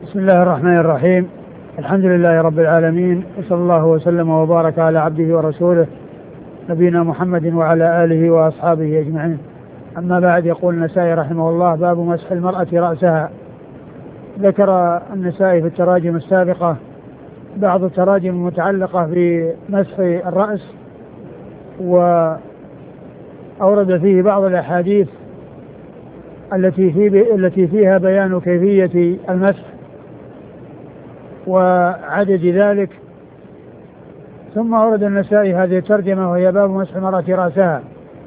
بسم الله الرحمن الرحيم. الحمد لله رب العالمين، وصلى الله وسلم وبارك على عبده ورسوله نبينا محمد وعلى آله وأصحابه أجمعين. أما بعد، يقول النسائي رحمه الله: باب مسح المرأة رأسها. ذكر النسائي في التراجم السابقة بعض التراجم المتعلقة بمسح الرأس، وأورد فيه بعض الأحاديث التي فيها بيان كيفية المسح وعدد ذلك. ثم أورد النسائي هذه الترجمة وهي باب مسح المرأة رأسها.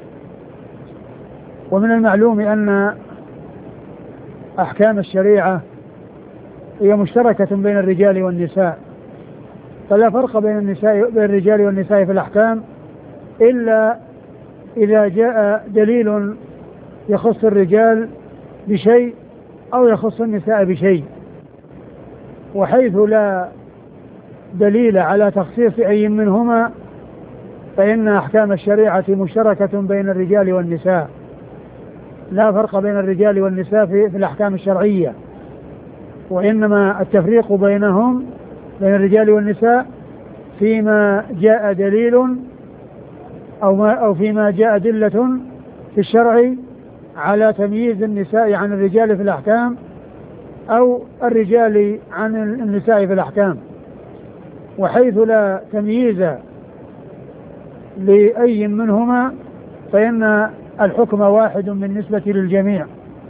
ومن المعلوم أن أحكام الشريعة هي مشتركة بين الرجال والنساء، فلا فرق بين الرجال والنساء في الأحكام إلا إذا جاء دليل يخص الرجال بشيء أو يخص النساء بشيء. وحيث لا دليل على تخصيص أي منهما فإن أحكام الشريعة مشتركة بين الرجال والنساء، لا فرق بين الرجال والنساء في الأحكام الشرعية، وإنما التفريق بينهم بين الرجال والنساء فيما جاء دليل أو فيما جاء أدلة في الشرع على تمييز النساء عن الرجال في الأحكام أو الرجال عن النساء في الأحكام. وحيث لا تمييز لأي منهما فإن الحكم واحد بالنسبة للجميع.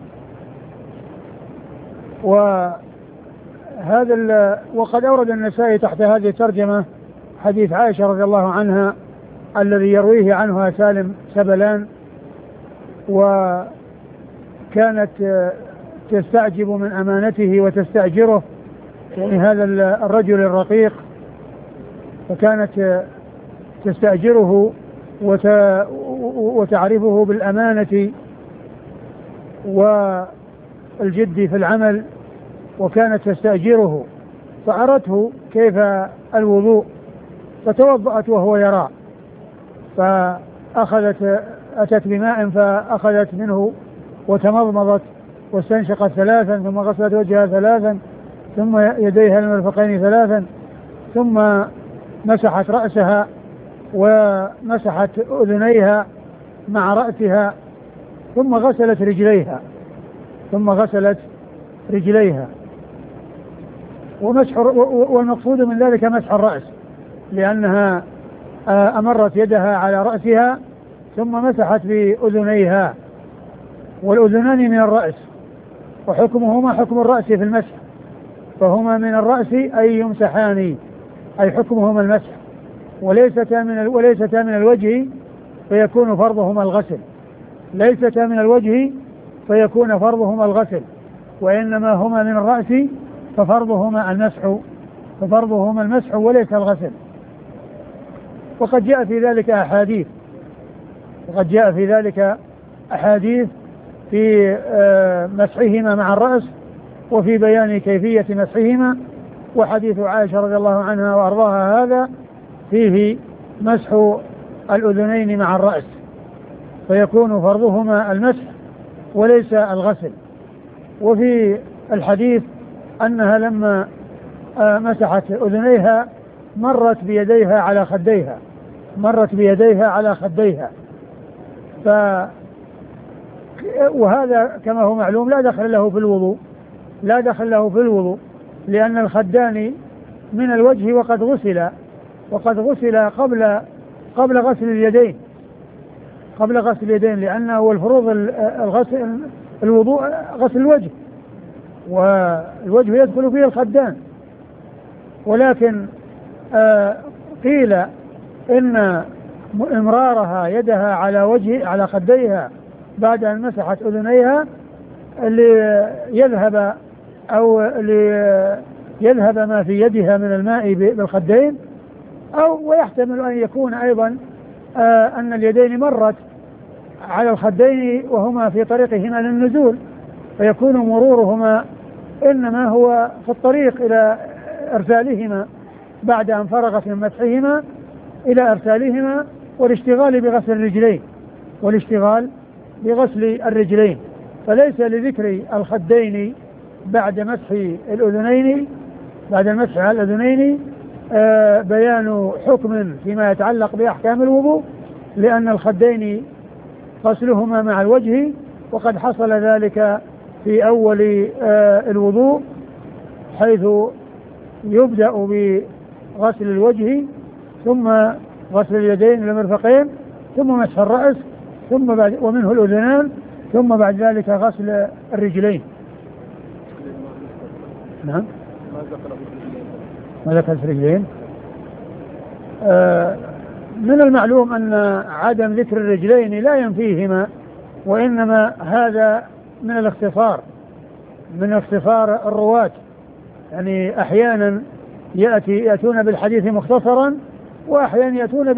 وقد أورد النسائي تحت هذه الترجمة حديث عائشة رضي الله عنها الذي يرويه عنها سالم سبلان، وكانت تستعجب من أمانته وتستأجره، يعني هذا الرجل الرقيق، فكانت تستأجره وتعرفه بالأمانة والجد في العمل، وكانت تستأجره، فأرته كيف الوضوء فتوضأت وهو يرى، أتت بماء فأخذت منه وتمضمضت واستنشقت ثلاثا، ثم غسلت وجهها ثلاثا، ثم يديها المرفقين ثلاثا، ثم مسحت رأسها ومسحت أذنيها مع رأسها، ثم غسلت رجليها. والمقصود من ذلك مسح الرأس، لأنها أمرت يدها على رأسها ثم مسحت بأذنيها، والأذنان من الرأس، وحكمهما حكم الرأس في المسح، فهما من الرأس أي يمسحان، أي حكمهما المسح، وليستا من الوجه فيكون فرضهما الغسل، ليستا من الوجه فيكون فرضهما الغسل، وإنما هما من الرأس ففرضهما المسح وليس الغسل. وقد جاء في ذلك أحاديث في مسحهما مع الرأس وفي بيان كيفية مسحهما. وحديث عائشة رضي الله عنها وأرضاها هذا فيه مسح الأذنين مع الرأس، فيكون فرضهما المسح وليس الغسل. وفي الحديث أنها لما مسحت أذنيها مرت بيديها على خديها، وهذا كما هو معلوم لا دخل له في الوضوء، لأن الخدان من الوجه وقد غسل قبل غسل اليدين، لأنه هو الفروض الوضوء غسل الوجه، والوجه يدخل فيه الخدان. ولكن قيل إن إمرارها يدها على خديها بعد أن مسحت أذنيها ليذهب ما في يدها من الماء بالخدين، ويحتمل أن يكون أيضا أن اليدين مرت على الخدين وهما في طريقهما للنزول، فيكون مرورهما إنما هو في الطريق إلى إرسالهما بعد أن فرغت من مسحهما إلى إرسالهما والاشتغال بغسل الرجلين، فليس لذكر الخدين بعد مسح الأذنين، بعد المسح على الأذنين بيان حكم فيما يتعلق بأحكام الوضوء، لأن الخدين غسلهما مع الوجه، وقد حصل ذلك في أول الوضوء، حيث يبدأ بغسل الوجه ثم غسل اليدين للمرفقين ثم مسح الرأس ثم بعد ومنه الأذنان ثم بعد ذلك غسل الرجلين. نعم. ما ذكر في الرجلين؟ من المعلوم أن عدم ذكر الرجلين لا ينفيهما، وإنما هذا من الاختصار، من اختصار الرواة، يعني أحيانا يأتون بالحديث مختصرا، وأحيانا يأتون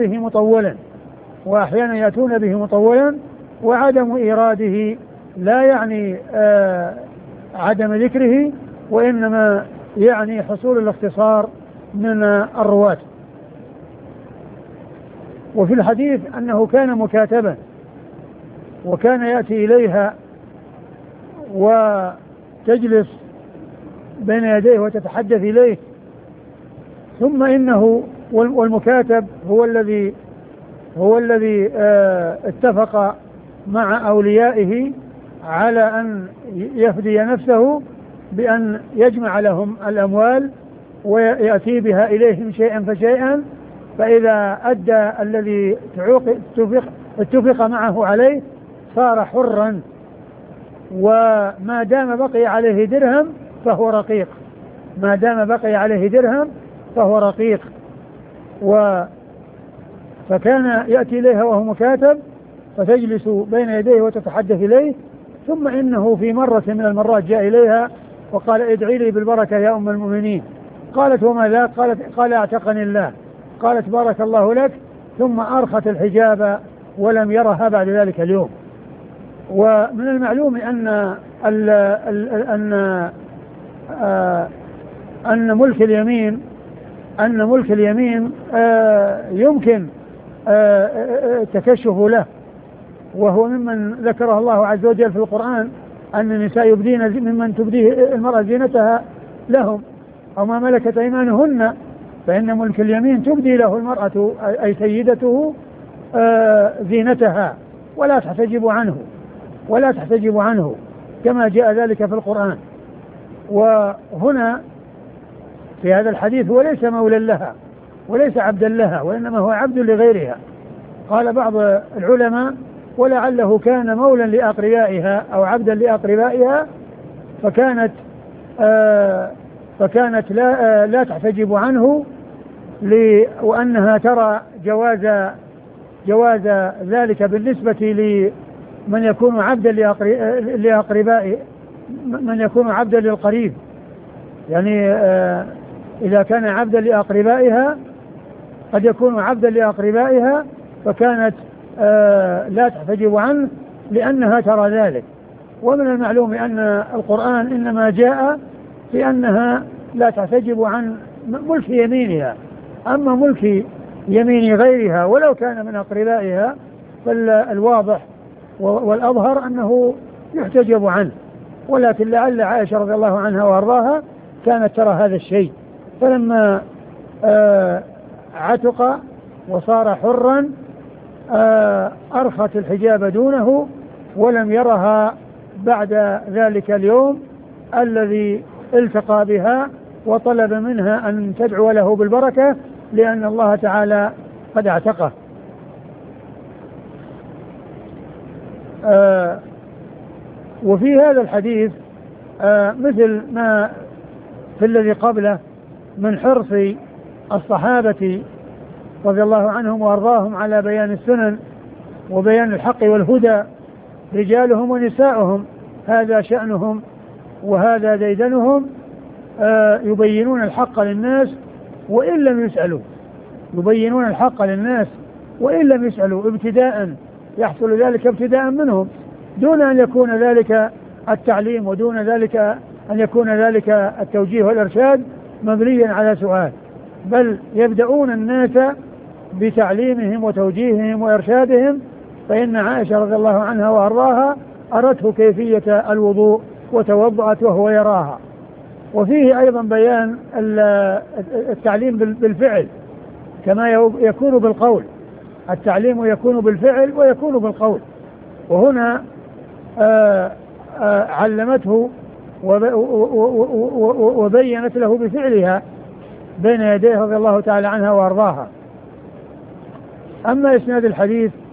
به مطولا، وعدم إيراده لا يعني عدم ذكره، وإنما يعني حصول الاختصار من الرواة. وفي الحديث أنه كان مكاتبا، وكان يأتي إليها وتجلس بين يديه وتتحدث إليه، ثم إنه والمكاتب هو الذي اتفق مع أوليائه على أن يفدي نفسه بأن يجمع لهم الأموال ويأتي بها إليهم شيئا فشيئا، فإذا أدى الذي اتفق معه عليه صار حرا، وما دام بقي عليه درهم فهو رقيق، ما دام بقي عليه درهم فهو رقيق. فكان يأتي إليها وهو مكاتب، فتجلس بين يديه وتتحدث إليه، ثم إنه في مرة من المرات جاء إليها وقال ادعي لي بالبركة يا أم المؤمنين. قالت وما ذاك؟ قال اعتقني الله. قالت بارك الله لك، ثم أرخت الحجاب ولم يرها بعد ذلك اليوم. ومن المعلوم أن ملك اليمين يمكن التكشف له، وهو ممن ذكره الله عز وجل في القرآن أن النساء يبدين ممن تبديه المرأة زينتها لهم أو ما ملكت أيمانهن، فإن ملك اليمين تبدي له المرأة أي سيدته زينتها ولا تحتجب عنه كما جاء ذلك في القرآن. وهنا في هذا الحديث هو ليس مولا لها وليس عبدا لها، وإنما هو عبد لغيرها. قال بعض العلماء ولعله كان مولا لأقربائها أو عبدا لأقربائها، فكانت لا تحتجب عنه، وأنها ترى جواز ذلك بالنسبة لمن يكون عبدا لأقربائه، من يكون عبدا للقريب، يعني إذا كان عبدا لأقربائها قد يكون عبدا لأقربائها، فكانت لا تحتجب عنه لأنها ترى ذلك. ومن المعلوم أن القرآن إنما جاء في أنها لا تحتجب عن ملك يمينها، أما ملك يمين غيرها ولو كان من أقربائها فالواضح والأظهر أنه يحتجب عنه، ولكن لعل عائشة رضي الله عنها وأرضاها كانت ترى هذا الشيء، فلما عتق وصار حرا أرخت الحجاب دونه ولم يرها بعد ذلك اليوم الذي التقى بها وطلب منها أن تدعو له بالبركة لأن الله تعالى قد اعتقه. وفي هذا الحديث مثل ما في الذي قبله من حرص الصحابة رضي الله عنهم وأرضاهم على بيان السنن وبيان الحق والهدى، رجالهم ونساؤهم هذا شأنهم وهذا ديدنهم، يبينون الحق للناس وإن لم يسألوا، يبينون الحق للناس وإن لم يسألوا، ابتداء يحصل ذلك ابتداء منهم دون أن يكون ذلك التعليم ودون ذلك أن يكون ذلك التوجيه والإرشاد مبنيا على سؤال، بل يبدأون الناس بتعليمهم وتوجيههم وإرشادهم. فإن عائشة رضي الله عنها وأرضاها أردت كيفية الوضوء وتوضأت وهو يراها. وفيه أيضا بيان التعليم بالفعل كما يكون بالقول، التعليم يكون بالفعل ويكون بالقول. وهنا علمته وبينت له بفعلها بين يديه رضي الله تعالى عنها وأرضاها. أما إسناد الحديث